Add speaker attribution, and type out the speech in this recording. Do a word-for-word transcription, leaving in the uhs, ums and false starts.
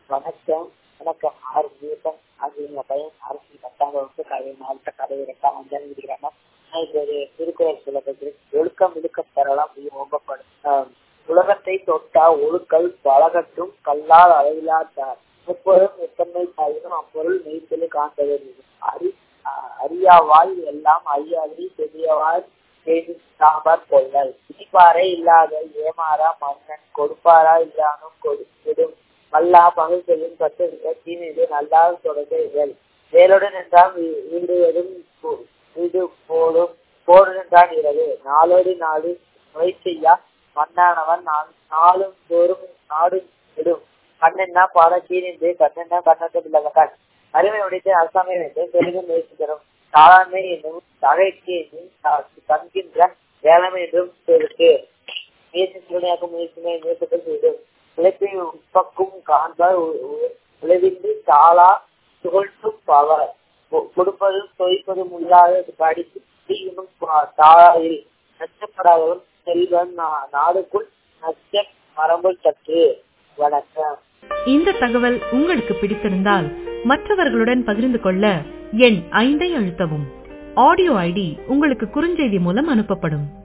Speaker 1: வணக்கம் வணக்கம் ஆறு தீபம் அது எங்க பையன் அரசு பத்தாம் வகுப்பு கதை மாவட்ட கதை இரண்டாம் மஞ்சள் விடுகிறாங்க. நான் இப்போ ஒரு திருக்குறள் சொல்ல பேசுகிறேன். ஒழுக்கம் இழுக்கம் பெறலாம் ஓம்பப்படும். உலகத்தை தொட்டா ஒழுக்கல் பழகட்டும் கல்லால் அளவிலாட்டார் முப்பொருள் எத்தன்மை தாயினும் அப்பொருள் மெய்த்தொழி காண்பது. அறி அறியாவாய் எல்லாம் அறியாதி பெரியவாய் செய்து சாம்பார் கொள்ளல். இடிப்பாறை இல்லாத ஏமாறா மன்னன் கொடுப்பாரா இல்லானும் கொடுத்திடும் மல்லா பகல் செய்யும் பத்து தீமையை நல்லா தொடர்கள். வேலுடன் என்றால் வீடுவதும் வீடு போடும் போடு என்றால் இரவு நாளோடு நாடு நோய் செய்யா மண்ணானவன் நாளும் தோறும் நாடு விடும். கண்ணென்னா பாட கீழிந்து கண்ணென்னா கண்ணத்தை பிள்ளவன் அருமை உடைத்து அரசாமை வைத்து பெருகும் முயற்சி தரும். தாளாண்மை என்னும் தகைக்கு தன்கின்ற வேளாண்மை என்றும் இருக்கு. முயற்சி சிறுமையாக்கும் முயற்சிமை முயற்சிகள் செய்யும். உழைப்பை உப்பக்கும் காண்பார் உழைவின்றி தாளா துகழ்த்தும் பவர். கொடுப்பதும் தொய்ப்பதும் இல்லாத படித்து தாளாயில் நச்சப்படாதவன் செல்வன் நாடுக்குள் நச்ச மரபு சற்று. வணக்கம்.
Speaker 2: இந்த தகவல் உங்களுக்கு பிடித்திருந்தால் மற்றவர்களுடன் பகிர்ந்து கொள்ள எண் ஐந்தை அழுத்தவும். ஆடியோ ஐடி உங்களுக்கு குறுஞ்செய்தி மூலம் அனுப்பப்படும்.